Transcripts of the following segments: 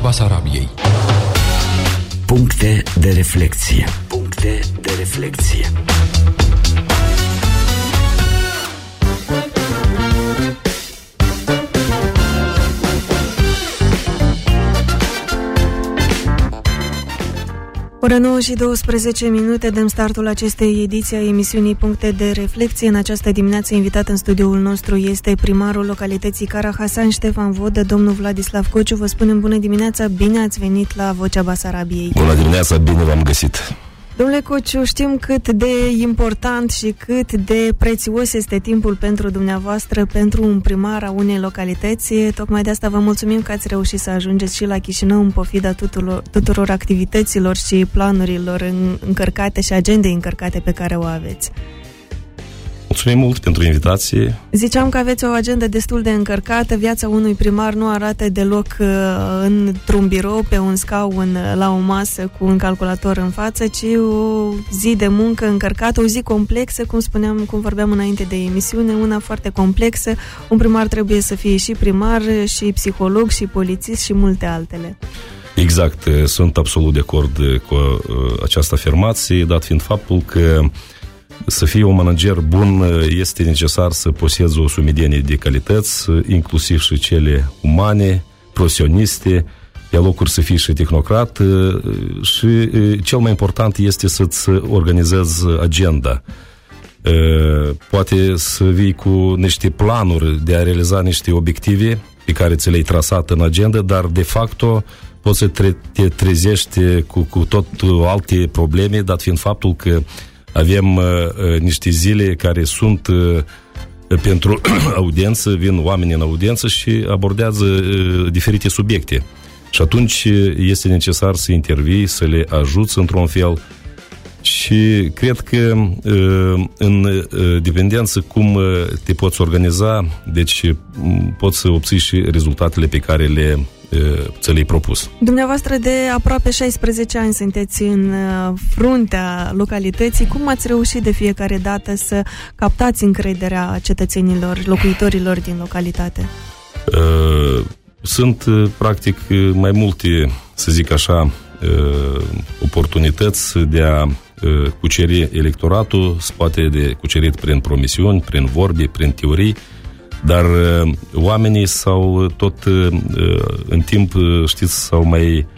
Basarabiei. Puncte de reflexie. Puncte de reflexie. Ora 9 și 12 minute, dăm startul acestei ediții a emisiunii Puncte de Reflecție. În această dimineață, invitat în studioul nostru este primarul localității Carahasan, Ștefan Vodă, domnul Vladislav Cociu. Vă spunem bună dimineața, bine ați venit la Vocea Basarabiei. Bună dimineața, bine v-am găsit. Domnule Cociu, știm cât de important și cât de prețios este timpul pentru dumneavoastră, pentru un primar a unei localități. Tocmai de asta vă mulțumim că ați reușit să ajungeți și la Chișinău în pofida tuturor activităților și planurilor încărcate și agendei încărcate pe care o aveți. Mulțumim mult pentru invitație. Ziceam că aveți o agendă destul de încărcată. Viața unui primar nu arată deloc într-un birou, pe un scaun, la o masă cu un calculator în față, ci o zi de muncă încărcată, o zi complexă, cum vorbeam înainte de emisiune, una foarte complexă. Un primar trebuie să fie și primar, și psiholog, și polițist și multe altele. Exact, sunt absolut de acord cu această afirmație, dat fiind faptul că să fii un manager bun este necesar să posezi o sumedenie de calități, inclusiv și cele umane, profesioniste, pe locuri să fii și tehnocrat și cel mai important este să-ți organizezi agenda. Poate să vii cu niște planuri de a realiza niște obiective pe care ți le-ai trasat în agenda, dar de facto poți să te trezești cu tot alte probleme, dat fiind faptul că avem niște zile care sunt pentru audiență, vin oameni în audiență și abordează diferite subiecte. Și atunci este necesar să intervii, să le ajuți într-un fel. Și cred că în dependență cum te poți organiza, deci poți să obții și rezultatele pe care ți le-ai propus. Dumneavoastră de aproape 16 ani sunteți în fruntea localității. Cum ați reușit de fiecare dată să captați încrederea cetățenilor, locuitorilor din localitate? Sunt practic mai multe, să zic așa, oportunități de a cuceri electoratul, se poate de cucerit prin promisiuni, prin vorbe, prin teorii, dar oamenii s-au tot în timp, știți, s-au mai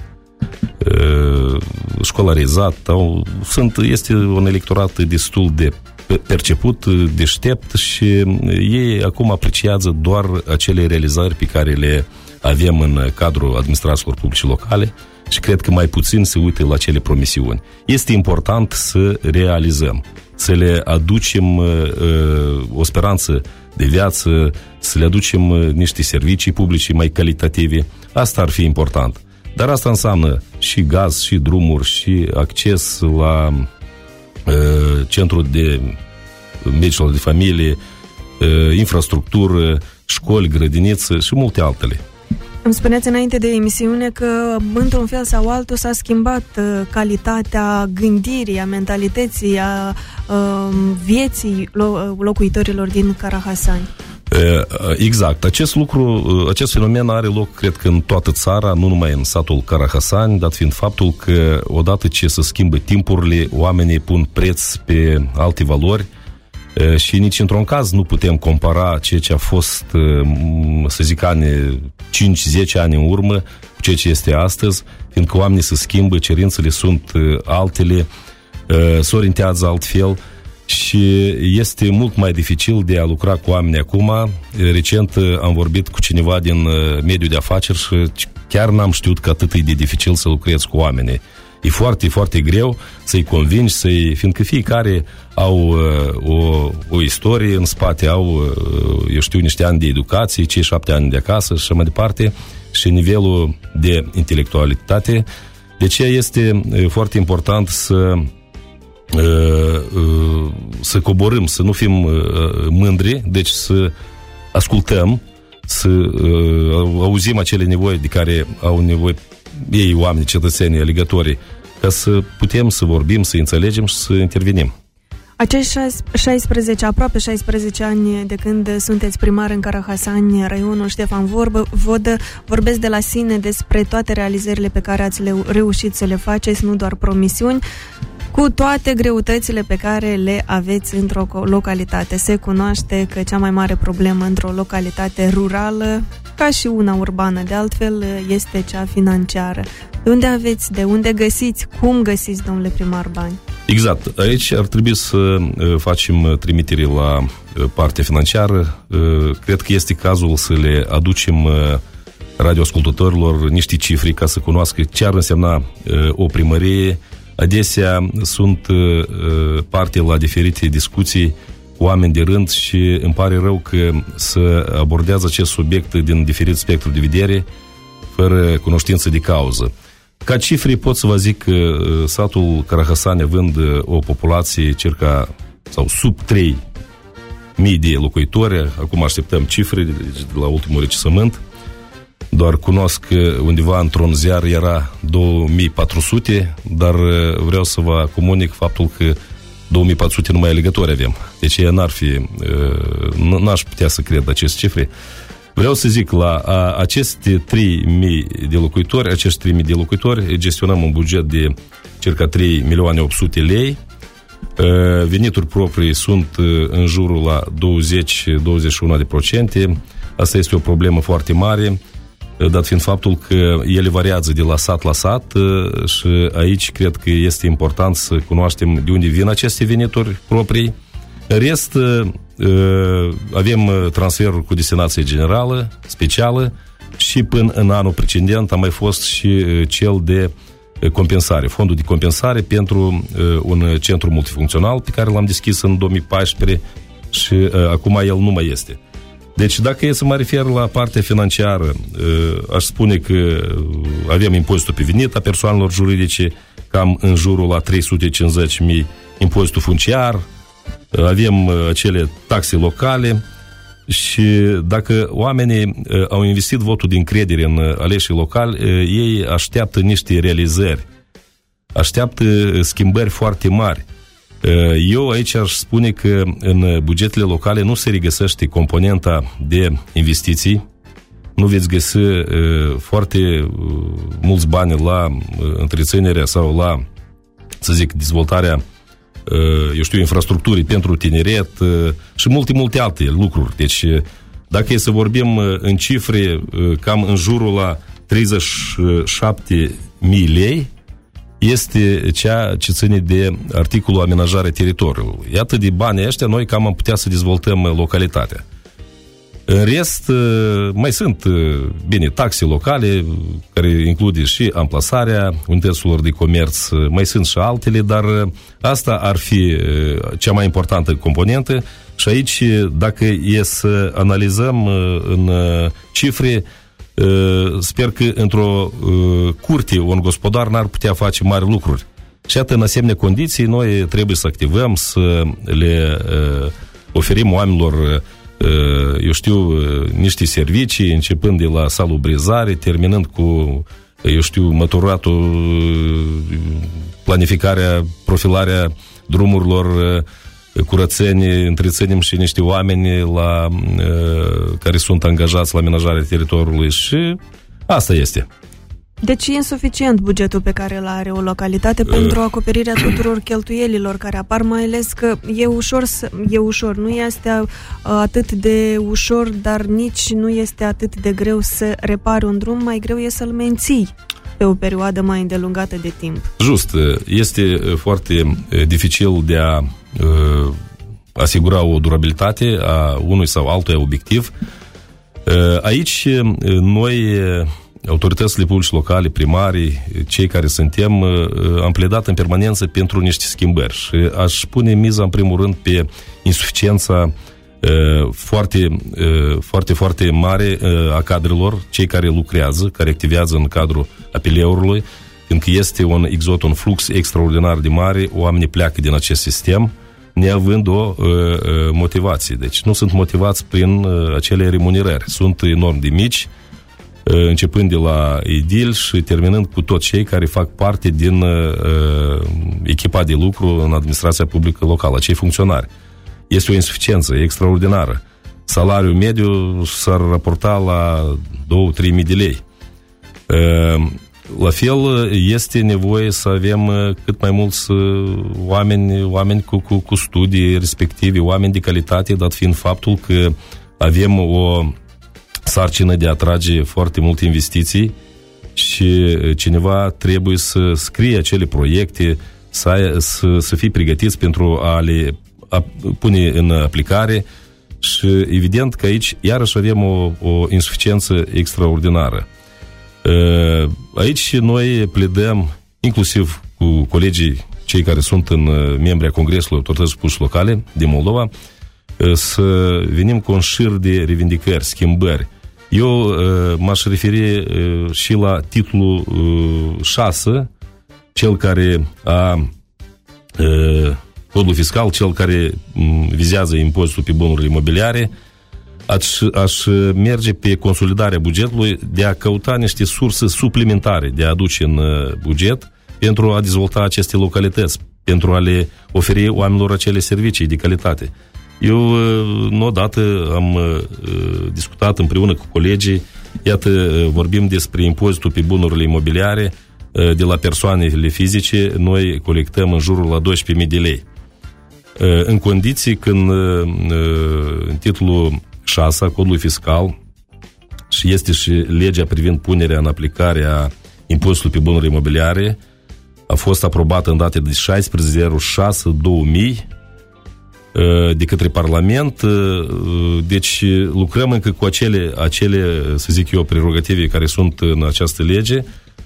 școlarizat, este un electorat destul de perceput, deștept și ei acum apreciază doar acele realizări pe care le avem în cadrul administrațiilor publice locale și cred că mai puțin se uită la cele promisiuni. Este important să realizăm, să le aducem o speranță de viață, să le aducem niște servicii publice mai calitative. Asta ar fi important. Dar asta înseamnă și gaz, și drumuri, și acces la centrul de medicilor de familie, infrastructură, școli, grădinițe și multe altele. Îmi spuneați înainte de emisiune că, într-un fel sau altul, s-a schimbat calitatea gândirii, a mentalității, a vieții locuitorilor din Carahasan. Exact. Acest fenomen are loc, cred că în toată țara, nu numai în satul Carahasan, dat fiind faptul că odată ce se schimbă timpurile, oamenii pun preț pe alte valori și nici într-un caz nu putem compara ceea ce a fost, să zic, 5-10 ani în urmă cu ceea ce este astăzi, fiindcă oamenii se schimbă, cerințele sunt altele, se orientează altfel și este mult mai dificil de a lucra cu oamenii acum. Recent am vorbit cu cineva din mediul de afaceri și chiar n-am știut că atât e de dificil să lucrezi cu oamenii. E foarte, foarte greu să-i convingi, fiindcă fiecare au o istorie în spate, au, eu știu, niște ani de educație, cei 7 ani de acasă și mai departe, și nivelul de intelectualitate. De aceea este foarte important să coborâm, să nu fim mândri, deci să ascultăm, să auzim acele nevoi de care au nevoie ei, oamenii, cetățenii, alegătorii, ca să putem să vorbim, să înțelegem și să intervenim. Acești aproape 16 ani de când sunteți primar în Carahasani, raionul Ștefan Vodă, vorbesc de la sine despre toate realizările pe care ați reușit să le faceți, nu doar promisiuni, cu toate greutățile pe care le aveți într-o localitate. Se cunoaște că cea mai mare problemă într-o localitate rurală, ca și una urbană, de altfel, este cea financiară. De unde găsiți, cum găsiți, domnule primar, bani? Exact. Aici ar trebui să facem trimitere la partea financiară. Cred că este cazul să le aducem radioascultătorilor niște cifre ca să cunoască ce ar însemna o primărie. Adesea sunt parte la diferite discuții cu oameni de rând și îmi pare rău că să abordează acest subiect din diferit spectru de vedere, fără cunoștință de cauză. Ca cifre pot să vă zic că satul Carahasani, având o populație circa sau sub 3.000 de locuitori, acum așteptăm cifre de la ultimul recensământ, doar cunosc că undeva într-un ziar era 2400, dar vreau să vă comunic faptul că 2400 numai alegători avem. Deci ea n-aș putea să cred aceste cifre. Vreau să zic, la aceste 3.000 de locuitori, acești 3.000 de locuitori, gestionăm un buget de circa 3.800.000 lei. Venituri proprii sunt în jurul la 20-21%. Asta este o problemă foarte mare, dat fiind faptul că ele variază de la sat la sat și aici cred că este important să cunoaștem de unde vin aceste venituri proprii. În rest, avem transferuri cu destinație generală, specială, și până în anul precedent a mai fost și cel de compensare, fondul de compensare pentru un centru multifuncțional pe care l-am deschis în 2014 și acum el nu mai este. Deci dacă e să mă refer la partea financiară, aș spune că avem impozitul pe venit a persoanelor juridice, cam în jurul la 350.000 impozitul funciar, avem acele taxe locale și dacă oamenii au investit votul de încredere în aleșii locali, ei așteaptă niște realizări, așteaptă schimbări foarte mari. Eu aici aș spune că în bugetele locale nu se regăsește componenta de investiții, nu veți găsi foarte mulți bani la întreținerea sau la, să zic, dezvoltarea infrastructurii pentru tineret și multe alte lucruri. Deci, dacă e să vorbim în cifre, cam în jurul la 37.000 lei este ceea ce ține de articolul amenajarea teritoriului. Iată, de banii ăștia noi cam am putea să dezvoltăm localitatea. În rest, mai sunt, bine, taxe locale, care include și amplasarea unităților de comerț, mai sunt și altele, dar asta ar fi cea mai importantă componentă și aici, dacă e să analizăm în cifre, sper că într-o curte un gospodar n-ar putea face mari lucruri. Și atât în asemenea condiții, noi trebuie să activăm, să le oferim oamenilor niște servicii, începând de la salubrizare, terminând cu, măturatul, planificarea, profilarea drumurilor, curățenie, întreținem și niște oameni care sunt angajați la amenajarea teritoriului și asta este. Deci e insuficient bugetul pe care îl are o localitate pentru acoperirea tuturor cheltuielilor care apar, mai ales că e ușor, nu este atât de ușor, dar nici nu este atât de greu să repari un drum, mai greu e să-l menții pe o perioadă mai îndelungată de timp. Just, este foarte dificil de a asigura o durabilitate a unui sau altuia obiectiv. Aici noi, autoritățile publice locale, primarii, cei care suntem, am pledat în permanență pentru niște schimbări și aș pune miza în primul rând pe insuficiența foarte mare a cadrelor, cei care lucrează, care activează în cadrul apeleurului, fiindcă este un flux extraordinar de mare, oamenii pleacă din acest sistem neavând o motivație. Deci nu sunt motivați prin acele remunerări. Sunt enorm de mici. începând de la edil și terminând cu toți cei care fac parte din echipa de lucru în administrația publică locală, cei funcționari. Este o insuficiență extraordinară. Salariul mediu s-ar raporta la 2-3 mii de lei. La fel, este nevoie să avem cât mai mulți oameni cu studii respective, oameni de calitate, dat fiind faptul că avem o sarcină de a atrage foarte multe investiții și cineva trebuie să scrie acele proiecte, să fie pregătiți pentru a le pune în aplicare și evident că aici iarăși avem o insuficiență extraordinară. Aici noi pledăm, inclusiv cu colegii, cei care sunt membri a Congresului Autorităților Publice Locale din Moldova, să venim cu un șir de revindicări, schimbări. Eu m-aș referi și la titlul 6, cel care a codul fiscal, cel care vizează impozitul pe bunurile imobiliare. Aș merge pe consolidarea bugetului, de a căuta niște surse suplimentare de a aduce în buget pentru a dezvolta aceste localități, pentru a le oferi oamenilor acele servicii de calitate. Eu, odată, am discutat împreună cu colegii, iată, vorbim despre impozitul pe bunurile imobiliare, de la persoanele fizice, noi colectăm în jurul la 12.000 de lei. În condiții când în titlul 6 a codului fiscal și este și legea privind punerea în aplicare a impozitului pe bunuri imobiliare, a fost aprobată în date de 16/06/2000 de către Parlament. Deci lucrăm încă cu acele, să zic eu, prerogative care sunt în această lege.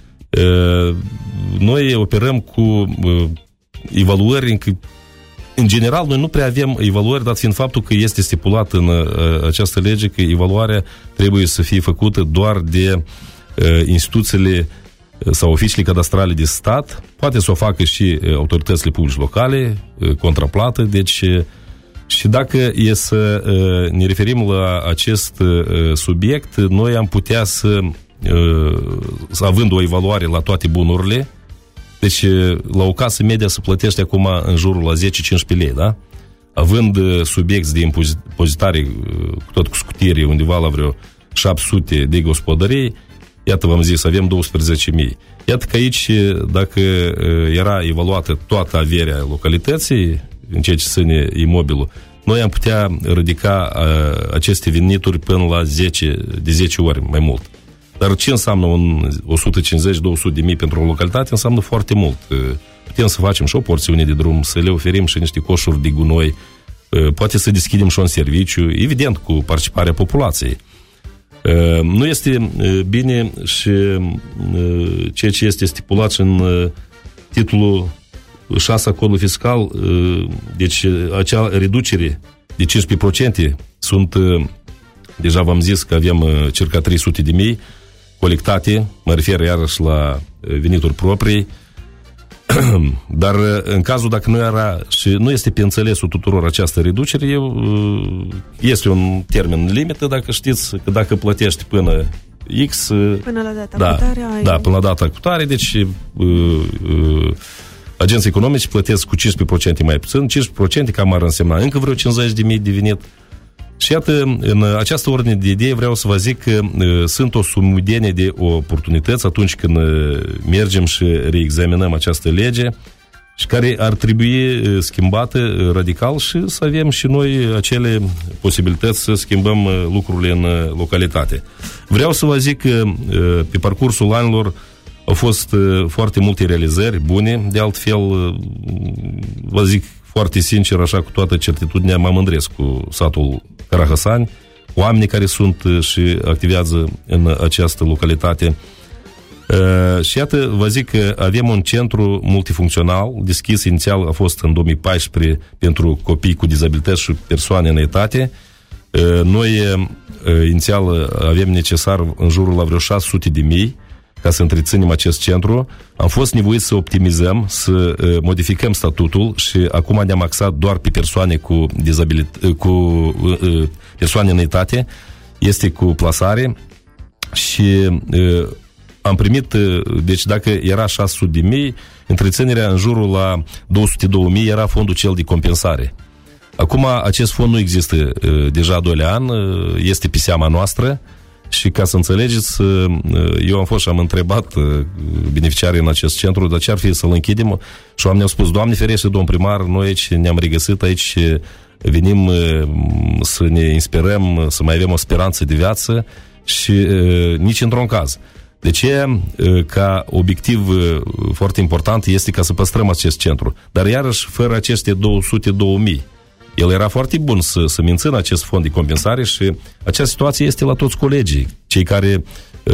Noi operăm cu evaluări încă. În general, noi nu prea avem evaluări, dat fiind faptul că este stipulat în această lege că evaluarea trebuie să fie făcută doar de instituțiile sau oficiile cadastrale de stat, poate să o facă și autoritățile publice locale, contraplată, deci și dacă e să ne referim la acest subiect, noi am putea să având o evaluare la toate bunurile, deci la o casă media se plătește acum în jurul la 10-15 lei, da? Având subiecti de impozitare, tot cu scutire, undeva la vreo 700 de gospodării, iată v-am zis, avem 12.000. Iată că aici, dacă era evaluată toată averea localității, în ceea ce ține imobilul, noi am putea ridica aceste venituri până la 10 ori mai mult. Dar ce înseamnă 150-200 de mii pentru o localitate? Înseamnă foarte mult. Putem să facem și o porțiune de drum, să le oferim și niște coșuri de gunoi, poate să deschidem și un serviciu, evident cu participarea populației. Nu este bine și ceea ce este stipulat în titlul 6 a codului fiscal, deci acea reducere de 15% sunt, deja v-am zis că avem circa 300 de mii colectate, mă refer iarăși la venituri proprii, dar în cazul dacă nu era și nu este pe înțelesul tuturor această reducere, este un termen limită, dacă știți, că dacă plătești până X, până la data cutare, până la data cutare, deci agenții economici plătesc cu 15% mai puțin, 15% cam ar însemna încă vreo 50 de mii de venit. Și iată, în această ordine de idei vreau să vă zic că sunt o sumedenie de oportunități atunci când mergem și reexaminăm această lege și care ar trebui schimbată radical și să avem și noi acele posibilități să schimbăm lucrurile în localitate. Vreau să vă zic că pe parcursul anilor au fost foarte multe realizări bune, de altfel vă zic foarte sincer, așa cu toată certitudinea, mă mândresc cu satul Carahasani, oamenii care sunt și activează în această localitate. Și iată, vă zic că avem un centru multifuncțional, deschis inițial a fost în 2014 pentru copii cu dizabilități și persoane în etate. Noi inițial avem necesar în jurul la vreo 600 de mii ca să întreținem acest centru. Am fost nevoiți să optimizăm, să modificăm statutul și acum ne-am axat doar pe persoane cu persoane în etate. Este cu plasare. și am primit, deci dacă era 600.000, întreținerea în jurul la 202.000 era fondul cel de compensare. Acum acest fond nu există deja 2 ani, este pe seama noastră și ca să înțelegeți, eu am fost și am întrebat beneficiarii în acest centru, dar ce ar fi să-l închidem și oamenii au spus, Doamne ferește, domn primar, noi aici ne-am regăsit, aici venim să ne inspirăm, să mai avem o speranță de viață și nici într-un caz. De ce? Ca obiectiv foarte important este ca să păstrăm acest centru. Dar iarăși, fără aceste 202.000, el era foarte bun să mențină acest fond de compensare și această situație este la toți colegii, cei care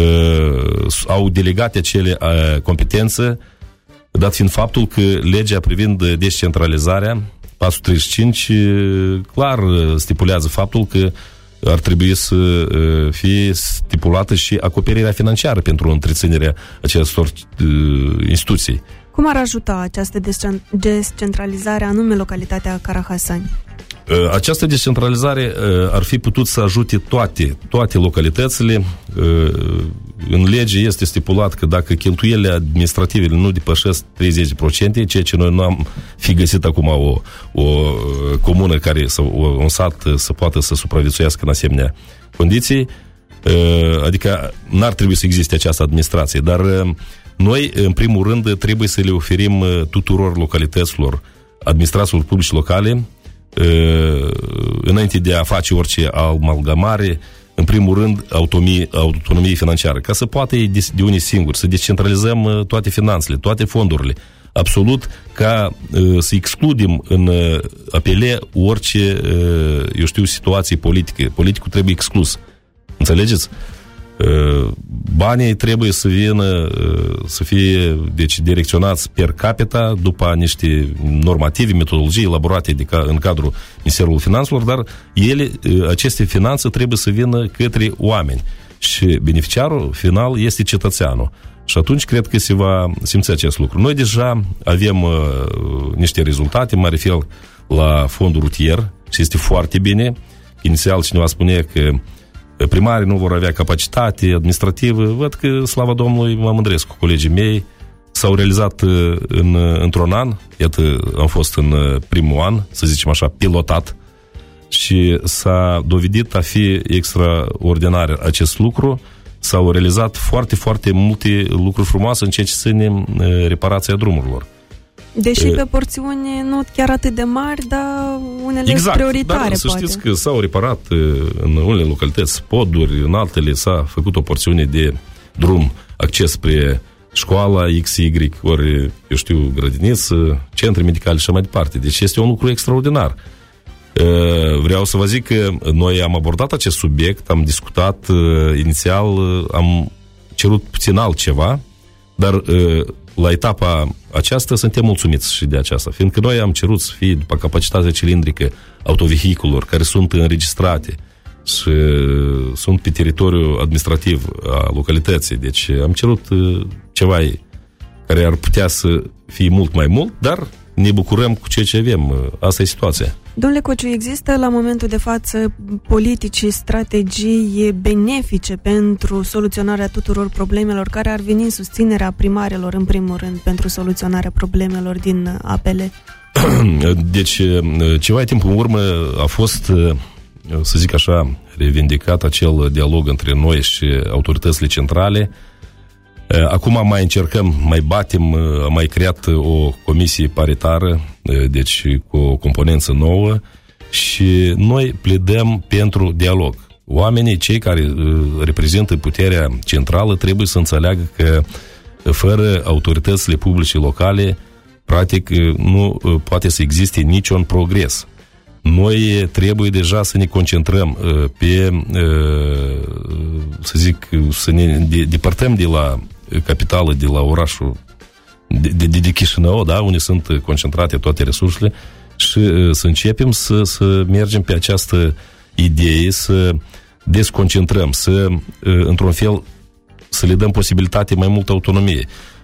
au delegate acele competențe, dat fiind faptul că legea privind descentralizarea, pasul 35, clar stipulează faptul că ar trebui să fie stipulată și acoperirea financiară pentru întreținerea acestor instituții. Cum ar ajuta această descentralizare anume localitatea Carahasani? Această descentralizare ar fi putut să ajute toate localitățile. În lege este stipulat că dacă cheltuielile administrative nu depășesc 30%, ceea ce noi nu am fi găsit acum o comună care, sau un sat să poată să supraviețuiască în asemenea condiții, adică n-ar trebui să existe această administrație, dar noi, în primul rând, trebuie să le oferim tuturor localităților, administrațiilor publice locale, înainte de a face orice amalgamare, în primul rând, autonomie financiară, ca să poată ei de unii singuri, să descentralizăm toate finanțele, toate fondurile, absolut, ca să excludem în apele orice, situație politică. Politicul trebuie exclus. Înțelegeți? Banii trebuie să vină, să fie direcționați per capita după niște normative, metodologii elaborate în cadrul Ministerului Finanțelor, dar aceste finanțe trebuie să vină către oameni și beneficiarul final este cetățeanul. Și atunci cred că se va simți acest lucru. Noi deja avem niște rezultate, mă refer la fondul rutier și este foarte bine. Inițial cineva spune că primarii nu vor avea capacitate administrativă. Văd că, slavă Domnului, mă mândresc cu colegii mei. S-au realizat într-un an. Iată, am fost în primul an, să zicem așa, pilotat. Și s-a dovedit a fi extraordinar acest lucru. S-au realizat foarte, foarte multe lucruri frumoase în ceea ce ține reparația drumurilor. Deși pe porțiuni nu chiar atât de mari, dar unele prioritare, dar să știți că s-au reparat în unele localități poduri, în altele s-a făcut o porțiune de drum, acces spre școala XY, ori, grădiniță, centre medicale și așa mai departe. Deci este un lucru extraordinar. Vreau să vă zic că noi am abordat acest subiect, am discutat inițial, am cerut puțin altceva, dar la etapa aceasta suntem mulțumiți și de aceasta, fiindcă noi am cerut să fie după capacitatea cilindrică autovehiculelor care sunt înregistrate și sunt pe teritoriul administrativ a localității. Deci am cerut ceva care ar putea să fie mult mai mult, dar ne bucurăm cu ceea ce avem. Asta e situația. Domnule Cociu, există la momentul de față politici și strategii benefice pentru soluționarea tuturor problemelor care ar veni în susținerea primarilor, în primul rând, pentru soluționarea problemelor din apele? Deci, ceva timp în urmă a fost, să zic așa, revendicat acel dialog între noi și autoritățile centrale. Acum mai încercăm, mai batem, am mai creat o comisie paritară, deci cu o componență nouă și noi pledăm pentru dialog. Oamenii, cei care reprezintă puterea centrală, trebuie să înțeleagă că fără autoritățile publice locale, practic nu poate să existe niciun progres. Noi trebuie deja să ne concentrăm pe, să zic, să ne depărtăm de la capitală, de la orașul de Chișinău, da, unde sunt concentrate toate resursele și să începem să mergem pe această idee, să desconcentrăm, să, într-un fel, să le dăm posibilitate mai multă autonomie.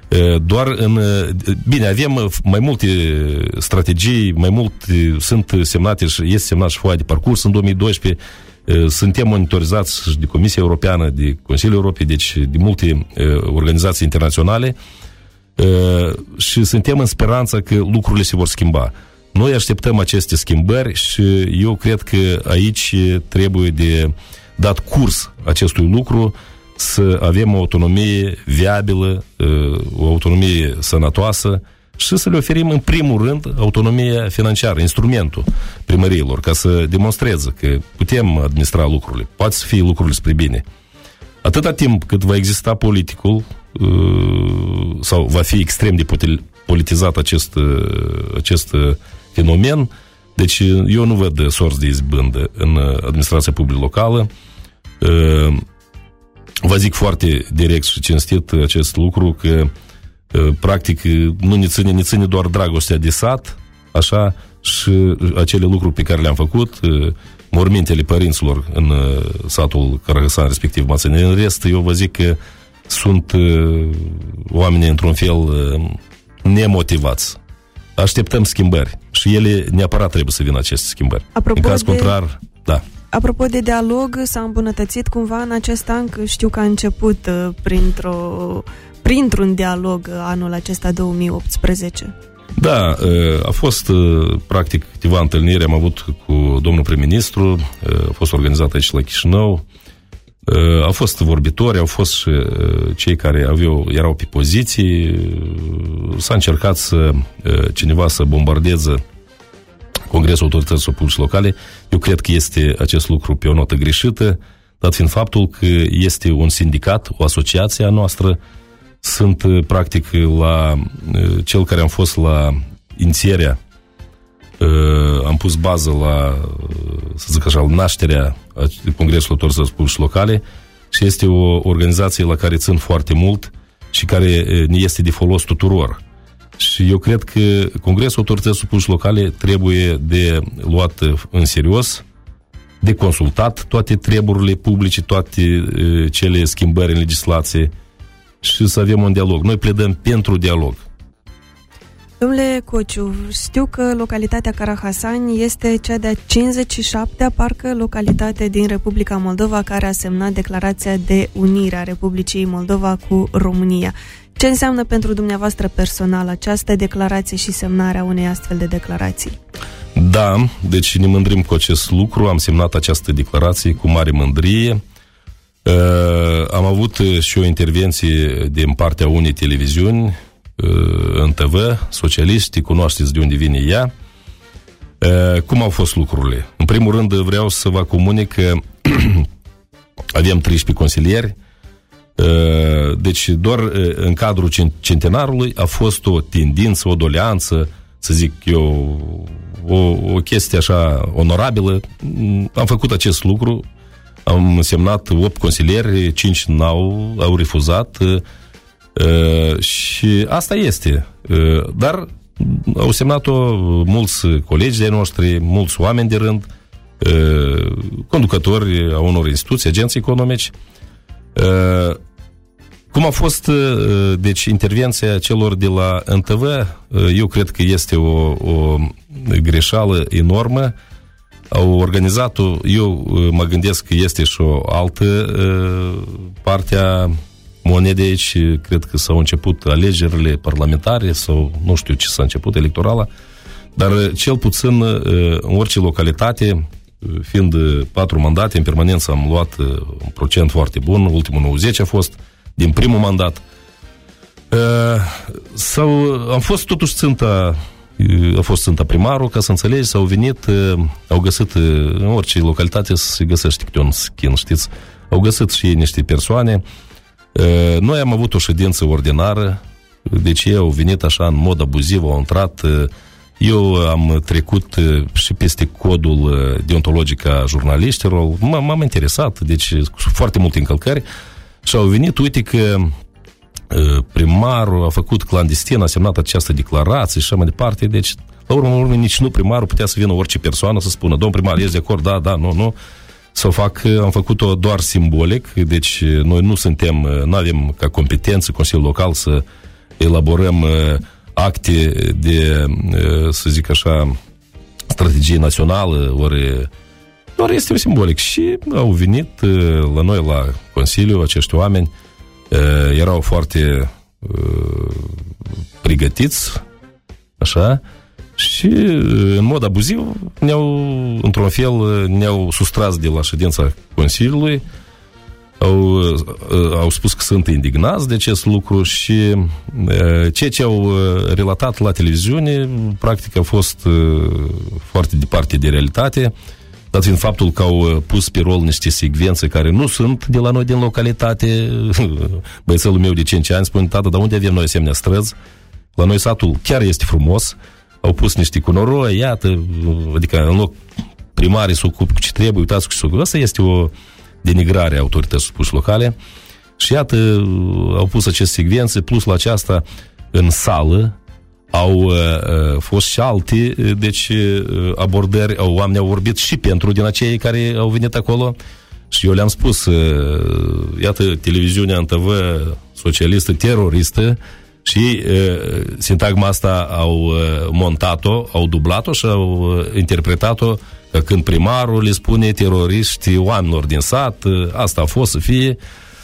Bine, avem mai multe strategii, mai mult sunt semnate și este semnat și foaia de parcurs în 2012, Suntem monitorizați și de Comisia Europeană, de Consiliul Europei, deci de multe organizații internaționale și suntem în speranța că lucrurile se vor schimba. Noi așteptăm aceste schimbări și eu cred că aici trebuie de dat curs acestui lucru, să avem o autonomie viabilă, o autonomie sănătoasă și să le oferim în primul rând autonomia financiară, instrumentul primăriilor, ca să demonstreze că putem administra lucrurile, poate să fie lucrurile spre bine. Atâta timp cât va exista politicul sau va fi extrem de politizat acest fenomen, deci eu nu văd sorți de izbândă în administrația publică locală. Vă zic foarte direct și cinstit acest lucru, că practic nu ne ține doar dragostea de sat, așa, și acele lucruri pe care le-am făcut, mormintele părinților în satul Carahasan, respectiv Mațăni. În rest, eu vă zic că sunt oameni într-un fel nemotivați. Așteptăm schimbări și ele neapărat trebuie să vină aceste schimbări. În caz contrar, da. Apropo de dialog, s-a îmbunătățit cumva în acest an, că știu că a început printr-un dialog anul acesta 2018. Da, a fost practic câteva întâlniri, am avut cu domnul prim-ministru, a fost organizat aici la Chișinău, au fost vorbitori, au fost și cei care erau pe poziții, s-a încercat cineva să bombardeze Congresul Autorităților Publice Locale. Eu cred că este acest lucru pe o notă greșită, dat fiind faptul că este un sindicat, o asociație a noastră. Sunt practic la cel care am fost la inițierea, am pus bază la, să zic așa, nașterea Congresului Autorităților Publice Locale și este o organizație la care țin foarte mult și care ne este de folos tuturor. Și eu cred că Congresul Autorităților Publice Locale trebuie de luat în serios, de consultat toate treburile publice, toate cele schimbări în legislație și să avem un dialog. Noi pledăm pentru dialog. Domnule Cociu, știu că localitatea Carahasani este cea de-a 57-a, parcă, localitate din Republica Moldova care a semnat declarația de unire a Republicii Moldova cu România. Ce înseamnă pentru dumneavoastră personal această declarație și semnarea unei astfel de declarații? Da, deci ne mândrim cu acest lucru, am semnat această declarație cu mare mândrie. Am avut și o intervenție din partea unei televiziuni în TV, socialiști, cunoașteți de unde vine ea. Cum au fost lucrurile? În primul rând vreau să vă comunic că avem 13 consilieri, deci doar în cadrul centenarului a fost o tendință, o doleanță, să zic eu, o chestie așa onorabilă. Am făcut acest lucru, am semnat 8 consilieri, 5 au refuzat și asta este. Dar au semnat-o mulți colegi de noștri, mulți oameni de rând, conducători a unor instituții, agenții economici. Cum a fost, deci, intervenția celor de la NTV, eu cred că este o greșeală enormă. Au organizat-o, eu mă gândesc că este și o altă parte a monedei aici, cred că s-au început alegerile parlamentare sau nu știu ce s-a început, electorala, dar cel puțin în orice localitate, fiind 4 mandate, în permanență am luat un procent foarte bun, ultimul 90 a fost din primul mandat. Am fost totuși a fost ținta primarul, ca să înțelegi, s-au venit, au găsit în orice localitate să se găsește câte un schimb, știți? Au găsit și ei niște persoane. Noi am avut o ședință ordinară, deci ei au venit așa în mod abuziv, au intrat. Eu am trecut și peste codul deontologic a jurnaliștilor, m-am interesat, deci foarte multe încălcări și au venit, uite că primarul a făcut clandestin, a semnat această declarație și așa mai departe, deci la urmă nici nu primarul putea să vină orice persoană să spună, domn primar, ești de acord? Da, nu. Am făcut-o doar simbolic, deci noi nu avem ca competență Consiliul Local să elaborăm acte de, să zic așa, strategie națională, ori doar este un simbolic. Și au venit la noi la Consiliu acești oameni, erau foarte pregătiți, așa, și în mod abuziv într-un fel ne-au sustras de la ședința Consiliului, au spus că sunt indignați de acest lucru și ceea ce au relatat la televiziune practic a fost foarte departe de realitate, dat fiind faptul că au pus pe rol niște secvențe care nu sunt de la noi din localitate. Băiețelul meu de 5 ani spune: tată, dar unde avem noi asemenea străzi? La noi satul chiar este frumos, au pus niște cu noroi, iată, adică în loc primarii să ocupe cu ce trebuie, uitați cu ce se ocupă. Asta este o denigrare a autorității spuse locale. Și iată, au pus aceste secvențe, plus la aceasta, în sală, au fost și alte, deci, abordări, oamenii au vorbit și pentru din acei care au venit acolo. Și eu le-am spus, iată, televiziunea NTV socialistă, teroristă, și sintagma asta au montat-o, au dublat-o și au interpretat-o că când primarul le spune teroriști oamenilor din sat, asta a fost să fie.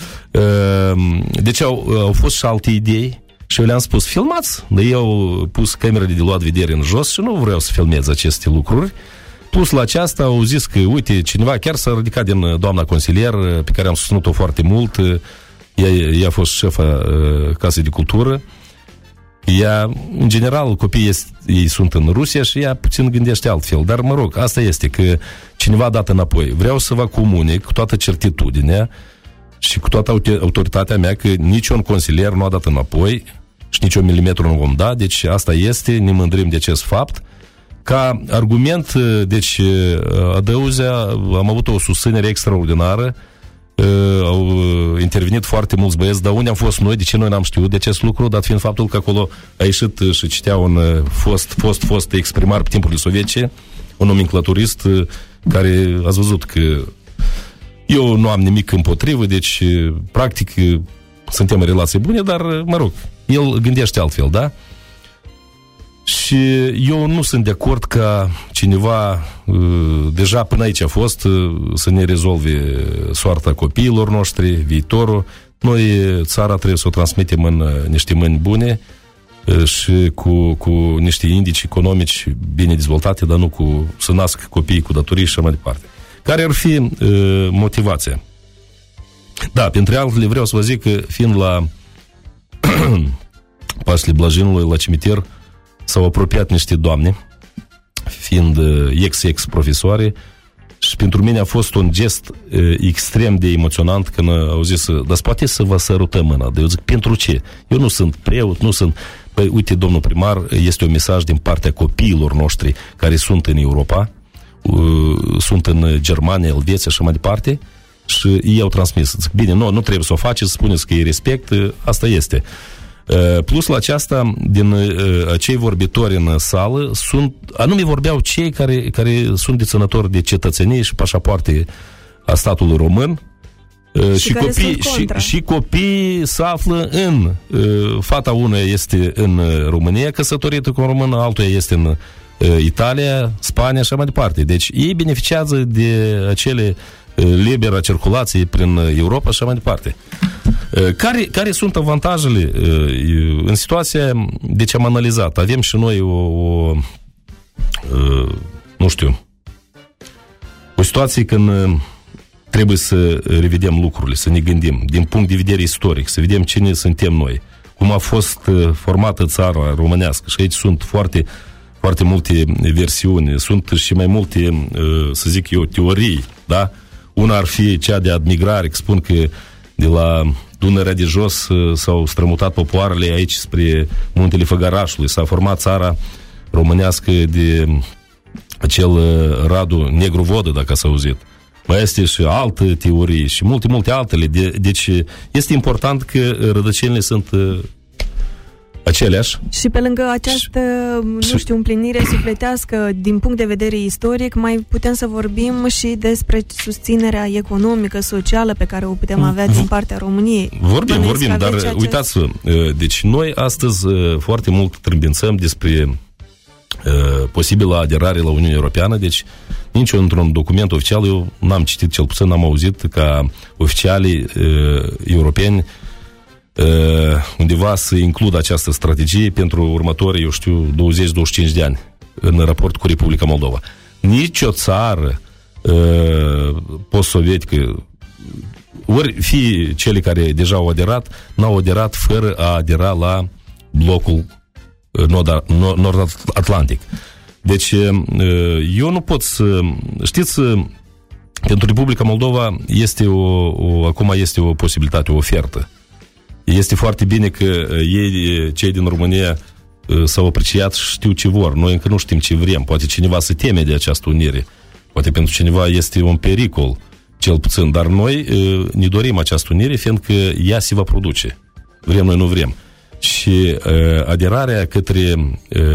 Deci au fost și alte idei și eu le-am spus: filmați, dar eu au pus camerele de luat vedere în jos și nu vreau să filmez aceste lucruri. Plus la aceasta au zis că, uite, cineva chiar s-a ridicat din doamna consilier, pe care am susținut-o foarte mult. Ea a fost șefa Casei de Cultură. Ea, în general, copiii ei sunt în Rusia și ea puțin gândește altfel. Dar, mă rog, asta este, că cineva a dat înapoi. Vreau să vă comunic cu toată certitudinea și cu toată autoritatea mea că niciun consilier nu a dat înapoi și nici un milimetru nu vom da. Deci asta este, ne mândrim de acest fapt. Ca argument, deci, Adăuzea, am avut o susținere extraordinară. Au intervenit foarte mulți băieți, dar unde am fost noi, de ce noi n-am știut de acest lucru, dat fiind faptul că acolo a ieșit și citea un fost exprimar pe timpurile sovietice, un nomenclaturist care, ați văzut că eu nu am nimic împotrivă, deci practic suntem în relații bune, dar mă rog, el gândește altfel, da? Și eu nu sunt de acord ca cineva, deja până aici a fost, să ne rezolve soarta copiilor noștri, viitorul. Noi țara trebuie să o transmitem în niște mâini bune și cu niște indici economici bine dezvoltate, dar nu să nască copiii cu datorii și așa mai departe. Care ar fi motivația? Da, printre altele vreau să vă zic că, fiind la Paștele Blajinului, la cimitir, s-au apropiat niște doamne, fiind ex-profesoare, și pentru mine a fost un gest extrem de emoționant când au zis: dar poate să vă sărutăm mâna. Eu zic: pentru ce? Eu nu sunt preot, nu sunt... Păi, uite, domnul primar, este un mesaj din partea copiilor noștri care sunt în Europa, sunt în Germania, Elveția și mai departe, și ei au transmis. Zic: bine, nu trebuie să o faceți, spuneți că îi respect, asta este. Plus la aceasta, din acei vorbitori în sală, anume vorbeau cei care sunt deținători de cetățenie și pașapoarte a statului român. Și copiii se află în... fata unuia este în România căsătorită cu un român, altuia este în Italia, Spania și așa mai departe. Deci ei beneficiază de acele libera circulație prin Europa și așa mai departe. Care sunt avantajele în situația, deci am analizat, avem și noi o situație când trebuie să revedem lucrurile, să ne gândim din punct de vedere istoric, să vedem cine suntem noi, cum a fost formată țara românească. Și aici sunt foarte, foarte multe versiuni, sunt și mai multe, să zic eu, teorii, da? Una ar fi cea de admigrare, că spun că de la Dunărea de Jos s-au strămutat popoarele aici spre Muntele Făgărașului, s-a format țara românească de acel Radu Negru Vodă, dacă s-a auzit. Mai este și alte teorii și multe, multe altele. Deci este important că rădăcinile sunt aceleași. Și pe lângă această, împlinire sufletească din punct de vedere istoric, mai putem să vorbim și despre susținerea economică, socială pe care o putem avea din partea României. Vorbim, dar uitați-vă, deci noi astăzi foarte mult trâmbițăm despre posibilă aderare la Uniunea Europeană, deci nici într-un document oficial eu n-am citit, cel puțin n-am auzit ca oficialii europeni undeva să includă această strategie pentru următorii, 20-25 de ani în raport cu Republica Moldova. Nici o țară post-sovietică, ori fie cele care deja au aderat, n-au aderat fără a adera la blocul nord-atlantic. Deci eu nu pot să... Știți, pentru Republica Moldova acum este o posibilitate, o ofertă. Este foarte bine că ei, cei din România, s-au apreciat și știu ce vor. Noi încă nu știm ce vrem. Poate cineva se teme de această unire. Poate pentru cineva este un pericol, cel puțin. Dar noi ne dorim această unire, fiindcă ea se va produce. Vrem noi, nu vrem. Și aderarea către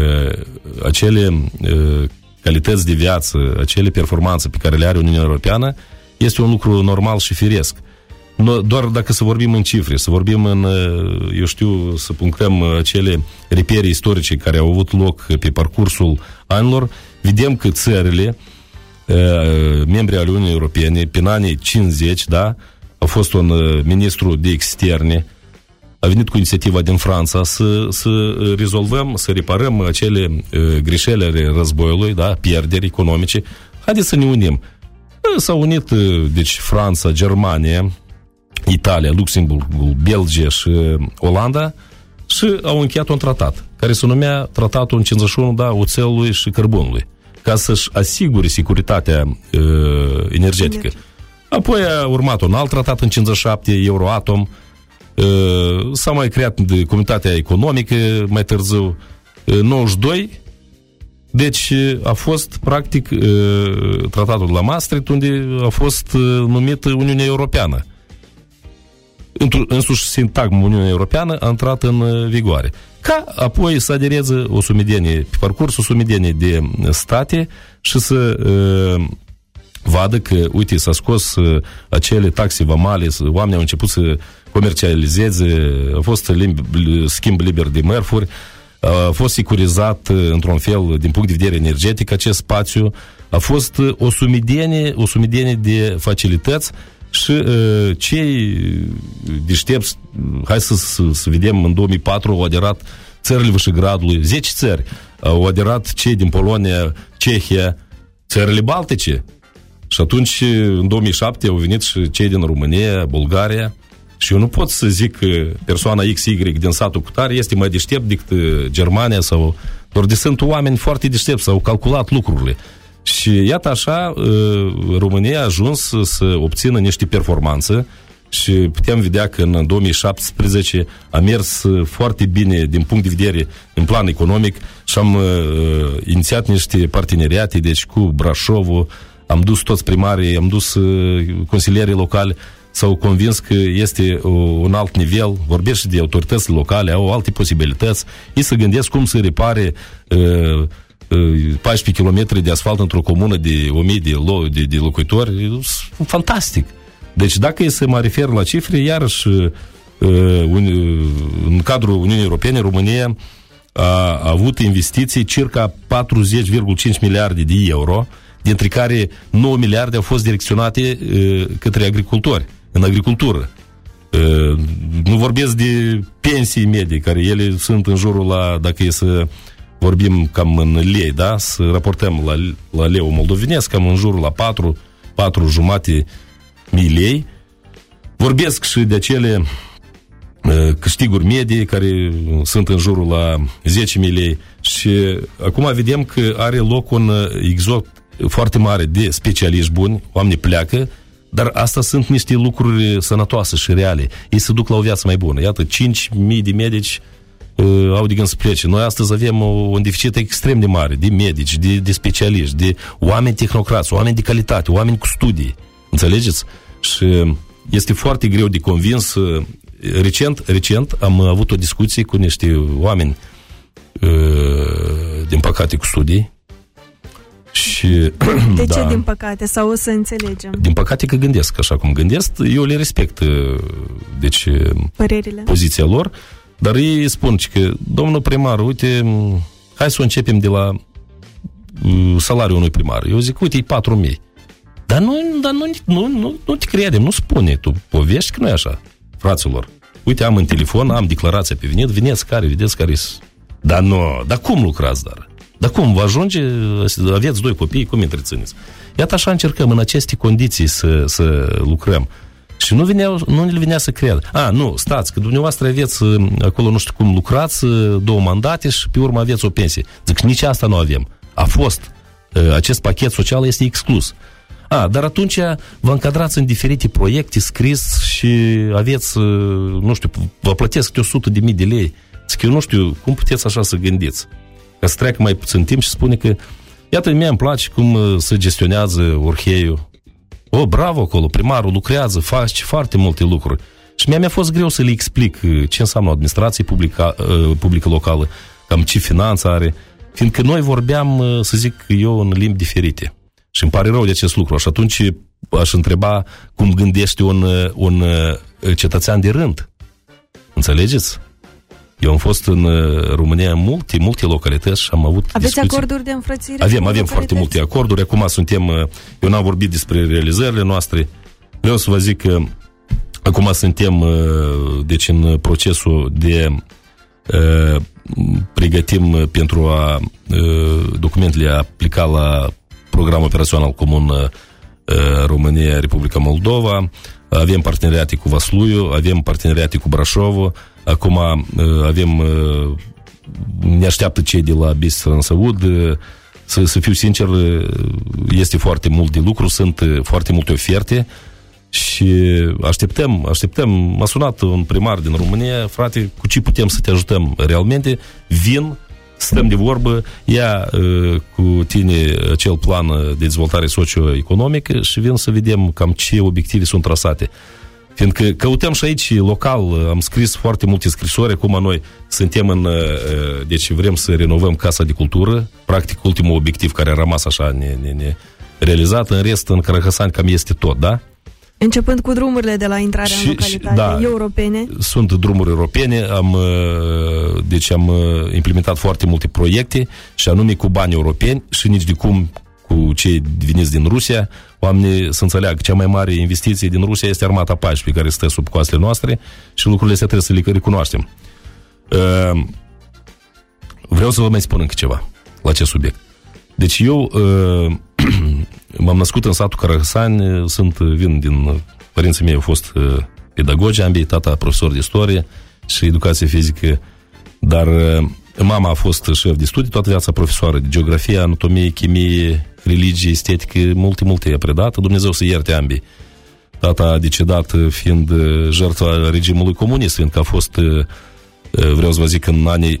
acele calități de viață, acele performanțe pe care le are Uniunea Europeană, este un lucru normal și firesc. Doar dacă să vorbim în cifre, să vorbim să punctăm acele repere istorice care au avut loc pe parcursul anilor, vedem că țările membri ale Uniunii Europene, prin anii 50, da, a fost un ministru de externe, a venit cu inițiativa din Franța să rezolvăm, să reparăm acele greșeli ale războiului, da, pierderi economice. Haideți să ne unim. S-au unit, deci, Franța, Germania, Italia, Luxemburgul, Belgia și Olanda și au încheiat un tratat, care se numea Tratatul în 51, da, oțelului și cărbunului, ca să-și asigure securitatea energetică. Apoi a urmat un alt tratat în 57, Euroatom, s-a mai creat de Comunitatea Economică mai târziu, 92, deci a fost practic tratatul de la Maastricht, unde a fost numit Uniunea Europeană. Însuși sintagmul Uniunea Europeană a intrat în vigoare. Ca apoi să adereze pe parcurs o sumedenie de state și să vadă că, uite, s-a scos acele taxe vamale, oamenii au început să comercializeze, a fost schimb liber de mărfuri, a fost securizat într-un fel din punct de vedere energetic acest spațiu, a fost o sumedenie de facilități și cei deștepți, hai să vedem, în 2004 au aderat țările Vișegradului, 10 țări, au aderat cei din Polonia, Cehia, țările Baltice. Și atunci, în 2007, au venit și cei din România, Bulgaria. Și eu nu pot să zic că persoana XY din satul cutare este mai deștept decât Germania sau... Doar de sunt oameni foarte deștepți, s-au calculat lucrurile. Și iată așa, România a ajuns să obțină niște performanțe și putem vedea că în 2017 a mers foarte bine din punct de vedere în plan economic și am inițiat niște parteneriate, deci cu Brașovul, am dus toți primarii, am dus consilierii locali, s-au convins că este un alt nivel, vorbesc și de autoritățile locale, au alte posibilități, ei se gândesc cum să repare 14 km de asfalt într-o comună de 1000 de locuitori, fantastic. Deci dacă e să mă refer la cifre, iarăși în cadrul Uniunii Europene, România a avut investiții circa 40,5 miliarde de euro, dintre care 9 miliarde au fost direcționate către agricultori, în agricultură. Nu vorbesc de pensii medii, care ele sunt în jurul dacă e să vorbim cam în lei, da? Să raportăm la leu moldovenesc, cam în jurul la 4,5 mii lei. Vorbesc și de acele câștiguri medii care sunt în jurul la 10.000 lei. Și acum vedem că are loc un exod foarte mare de specialiști buni, oamenii pleacă, dar asta sunt niște lucruri sănătoase și reale. Ei se duc la o viață mai bună. Iată, 5.000 de medici au de gând să plece. Noi astăzi avem un deficit extrem de mare de medici, de specialiști, de oameni tehnocrați, oameni de calitate, oameni cu studii. Înțelegeți? Și este foarte greu de convins. Recent am avut o discuție cu niște oameni, din păcate, cu studii. Și, de ce din păcate? Sau o să înțelegem? Din păcate că gândesc așa cum gândesc. Eu le respect, deci, părerile, poziția lor, dar ei spun că, domnul primar, uite, hai să o începem de la salariul unui primar? Eu zic, uite, e 4.000. Dar nu te credem, nu spune. Tu povești că nu e așa, fraților. Uite, am în telefon, am declarația pe venit, vedeți care Dar nu, dar cum lucrați, Dar cum vă ajunge, aveți 2 copii, cum întrețineți? Iată așa încercăm în aceste condiții să lucrăm. Și nu le venea să cred. Nu, stați, că dumneavoastră aveți acolo, nu știu cum lucrați, 2 mandate și pe urmă aveți o pensie. Zic, nici asta nu avem. A fost. Acest pachet social este exclus. Dar atunci vă încadrați în diferite proiecte scris și aveți, nu știu, vă plătesc câte 100.000 de lei. Zic, eu nu știu, cum puteți așa să gândiți? Ca să treacă mai puțin timp și spune că, iată, mie îmi place cum se gestionează Orheiul. Bravo acolo, primarul lucrează, face foarte multe lucruri. Și mi-a fost greu să le explic ce înseamnă administrație publică locală, cam ce finanță are, fiindcă noi vorbeam, să zic eu, în limbi diferite. Și îmi pare rău de acest lucru. Și atunci aș întreba cum gândește un cetățean de rând. Înțelegeți? Eu am fost în România în multe localități și am avut discuții. Aveți acorduri de înfrățire? Avem foarte multe acorduri. Acum eu n-am vorbit despre realizările noastre. Vreau să vă zic că acum suntem deci în procesul de pregătim pentru documentele aplica la Programul Operațional Comun România-Republica Moldova. Avem parteneriate cu Vasluiu, avem parteneriate cu Brașovul. Acum ne așteaptă cei de la Business Transaud. Să fiu sincer, este foarte mult de lucru, sunt foarte multe oferte și așteptăm. M-a sunat un primar din România, frate, cu ce putem să te ajutăm realmente? Vin, stăm de vorbă, ia cu tine acel plan de dezvoltare socioeconomică și vin să vedem cam ce obiective sunt trasate. Fiindcă căutăm și aici local, am scris foarte multe scrisori, acum noi suntem deci vrem să renovăm Casa de Cultură, practic ultimul obiectiv care a rămas așa realizat, în rest în Cărăhăsani cam este tot, da? Începând cu drumurile de la intrarea în localitate europene. Sunt drumuri europene, am implementat foarte multe proiecte și anume cu bani europeni și nici de cum cu cei veniți din Rusia. Oamenii să înțeleagă, cea mai mare investiție din Rusia este Armata Pașii, care stă sub coastele noastre și lucrurile astea trebuie să le recunoaștem. Vreau să vă mai spun încă ceva la acest subiect. Deci eu m-am născut în satul Cărăhăsani, vin din părinții mei au fost pedagogi, ambii, tata profesor de istorie și educație fizică, dar mama a fost șef de studii, toată viața profesoară de geografie, anatomie, chimie, religie, estetică, multe a predat, Dumnezeu să ierte ambii. Tata a decedat fiind jertfa regimului comunist, fiindcă a fost, vreau să vă zic, în anii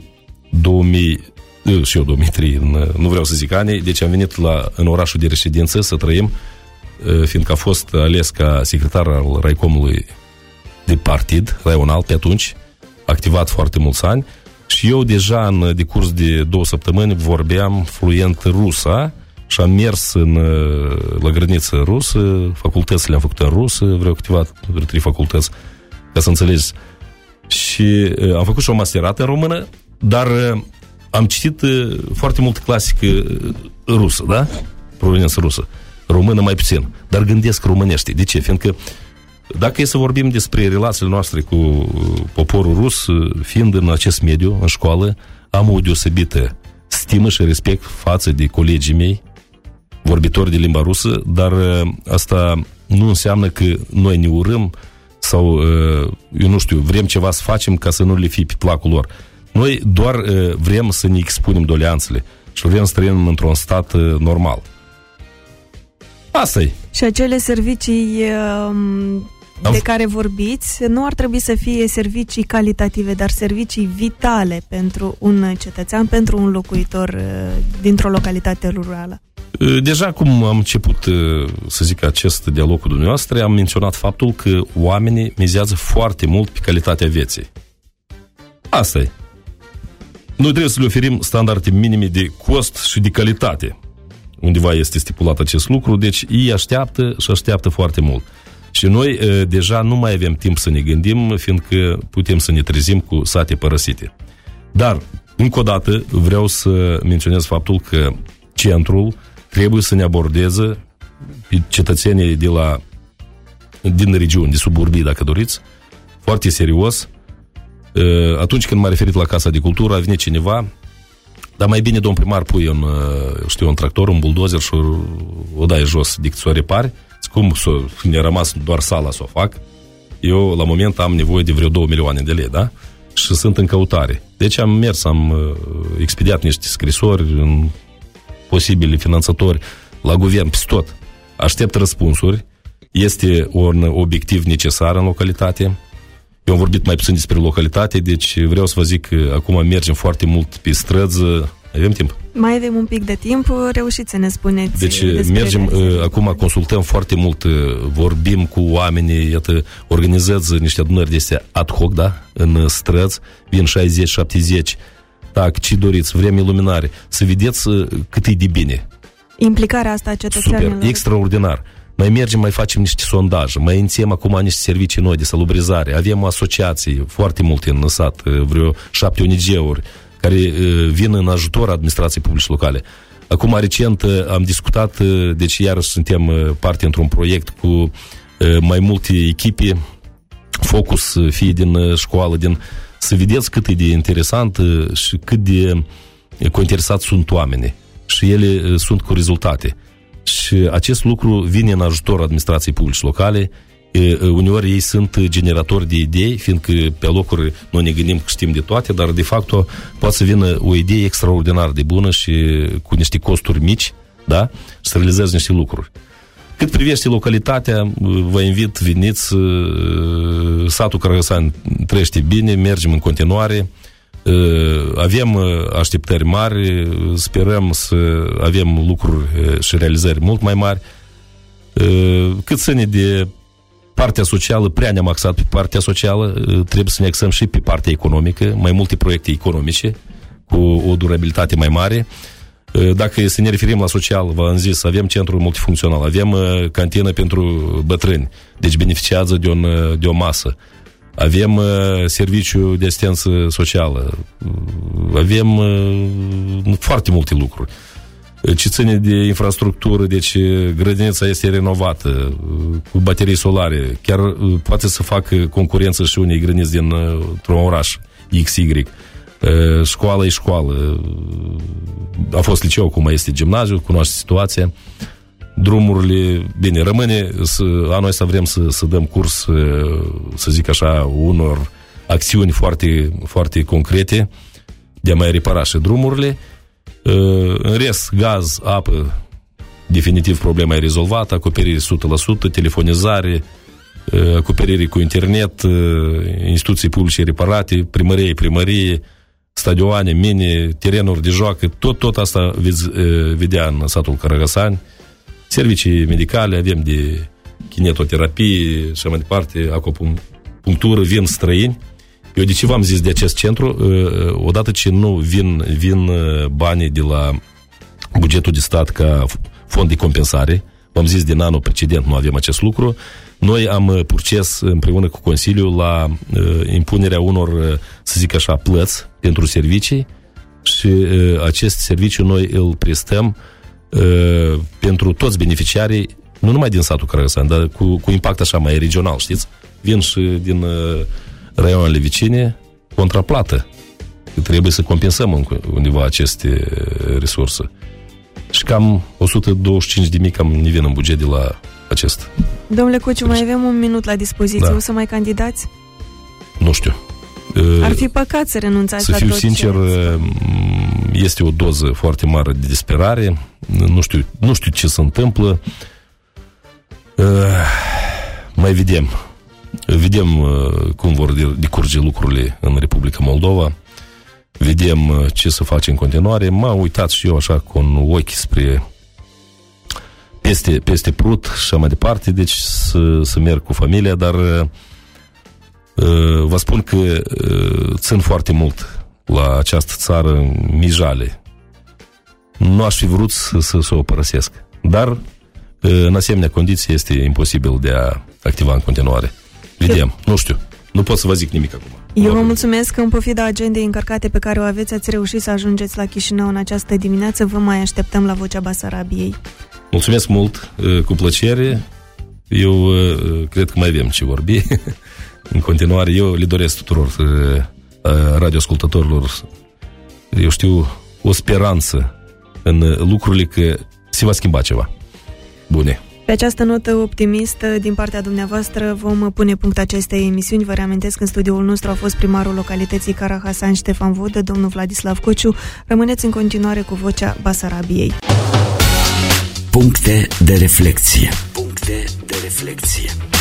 2003, nu vreau să zic ani, deci am venit în orașul de reședință să trăim, fiindcă a fost ales ca secretar al Raicomului de partid raional pe atunci, activat foarte mulți ani, și eu deja în decurs de 2 săptămâni vorbeam fluent rusă și am mers la graniță rusă, facultățile am făcut în rusă, vreo 3 facultăți, ca să înțelegeți. Și am făcut și o masterată în română, dar am citit foarte mult clasică rusă, da? Proveniență rusă. Română mai puțin, dar gândesc românește. De ce? Fiindcă dacă e să vorbim despre relațiile noastre cu poporul rus, fiind în acest mediu, în școală, am o deosebită stimă și respect față de colegii mei, vorbitori de limba rusă, dar asta nu înseamnă că noi ne urâm sau, eu nu știu, vrem ceva să facem ca să nu le fie pe placul lor. Noi doar vrem să ne expunem doleanțele și vrem să trăim într-un stat normal. Asta-i. Și acele servicii de care vorbiți nu ar trebui să fie servicii calitative, dar servicii vitale pentru un cetățean, pentru un locuitor dintr-o localitate rurală. Deja cum am început, să zic, acest dialog cu dumneavoastră, am menționat faptul că oamenii mizează foarte mult pe calitatea vieții. Asta-i. Noi trebuie să le oferim standarde minime de cost și de calitate. Undeva este stipulat acest lucru, deci ei așteaptă foarte mult. Și noi deja nu mai avem timp să ne gândim, fiindcă putem să ne trezim cu sate părăsite. Dar, încă o dată, vreau să menționez faptul că centrul trebuie să ne abordeze cetățenii din regiuni, de suburbii, dacă doriți, foarte serios. Atunci când m-a referit la Casa de Cultură, a venit cineva, dar mai bine, domn primar, pui un tractor, un buldozer și o dai jos decât să o repari. Cum ne-a rămas doar sala să o fac, eu la moment am nevoie de vreo 2 milioane de lei, da? Și sunt în căutare. Deci am mers, am expediat niște scrisori în posibili finanțatori la guvern, peste tot. Aștept răspunsuri. Este un obiectiv necesar în localitate. Eu am vorbit mai puțin despre localitate, deci vreau să vă zic că acum mergem foarte mult pe străzi. Avem timp? Mai avem un pic de timp, reușiți să ne spuneți. Deci mergem, acum consultăm foarte mult, vorbim cu oamenii, iată, organizează niște adunări de astea ad hoc, da? În străzi, vin 60-70, tac, ce doriți, vrem iluminare, să vedeți cât e de bine. Implicarea asta a cetățenilor. Super, extraordinar. Mai mergem, mai facem niște sondaje, mai inițiem acum niște servicii noi de salubrizare, avem asociații foarte multe în sat, vreo 7 ONG-uri, care vin în ajutor administrației publice locale. Acum, recent, am discutat, deci iarăși suntem parte într-un proiect cu mai multe echipe, focus, fie din școală, să vedeți cât e de interesant și cât de cointeresați sunt oamenii. Și ele sunt cu rezultate. Și acest lucru vine în ajutor administrației publice locale. Uneori ei sunt generatori de idei, fiindcă pe locuri noi ne gândim că știm de toate, dar de fapt poate să vină o idee extraordinar de bună și cu niște costuri mici, da? Și să realizeze niște lucruri. Cât privește localitatea, vă invit, veniți, satul Cărăsani trăiește bine, mergem în continuare, avem așteptări mari, sperăm să avem lucruri și realizări mult mai mari. Cât ține de partea socială, prea ne-am axat pe partea socială, trebuie să ne axăm și pe partea economică, mai multe proiecte economice cu o durabilitate mai mare. Dacă să ne referim la social, v-am zis, avem centru multifuncțional, avem cantină pentru bătrâni, deci beneficiază de o masă. Avem serviciu de asistență socială, avem foarte multe lucruri. Ce ține de infrastructură, deci grădinița este renovată cu baterii solare, chiar poate să facă concurență și unei grădiniți dintr-un oraș XY. Școala e școală, a fost liceu, cum este gimnaziu, cunoaște situația. Drumurile, bine, rămâne, anul ăsta vrem să dăm curs, să zic așa, unor acțiuni foarte, foarte concrete de a mai repara și drumurile. În rest, gaz, apă, definitiv problema e rezolvată, acoperire 100%, telefonizare, acoperire cu internet, instituții publice reparate, primărie, stadioane, mini, terenuri de joacă, tot asta veți vedea în satul Cărăsani. Servicii medicale, avem de kinetoterapie și mai departe, acupunctură, vin străini. Eu de ce v-am zis de acest centru? Odată ce nu vin banii de la bugetul de stat ca fond de compensare, v-am zis din anul precedent nu avem acest lucru, noi am proces împreună cu Consiliul la impunerea unor, să zic așa, plăți pentru servicii și acest serviciu noi îl prestăm pentru toți beneficiarii, nu numai din satul Cărăsani, dar cu impact așa mai regional, știți? Vin și din raioanele vicine contraplată. Trebuie să compensăm undeva aceste resurse. Și cam 125.000 cam ne vin în buget de la acest. Domnule Cuciu, mai avem un minut la dispoziție. Da. O să mai candidați? Nu știu. Ar fi păcat să renunțați la tot. Să fiu sincer, este o doză foarte mare de disperare. Nu știu ce se întâmplă. Mai vedem. Vedem cum vor decurge lucrurile în Republica Moldova. Vedem ce să face în continuare. M-am uitat și eu așa cu un ochi spre peste Prut și mai departe, deci să merg cu familia, dar vă spun că țin foarte mult la această țară mijale. Nu aș fi vrut să o părăsesc, dar în asemenea condiții este imposibil de a activa în continuare. Vedem, nu știu, nu pot să vă zic nimic acum. Eu vă mulțumesc că în pofida agendei încărcate pe care o aveți, ați reușit să ajungeți la Chișinău în această dimineață. Vă mai așteptăm la Vocea Basarabiei. Mulțumesc mult, cu plăcere. Eu cred că mai avem ce vorbi. În continuare, eu le doresc tuturor radioascultătorilor, eu știu, o speranță în lucrurile că se va schimba ceva. Bune. Pe această notă optimistă din partea dumneavoastră vom pune punct acestei emisiuni. Vă reamintesc că în studioul nostru a fost primarul localității Carahasan, Ștefan Vodă, domnul Vladislav Cociu. Rămâneți în continuare cu Vocea Basarabiei. Puncte de reflecție. Puncte de reflecție.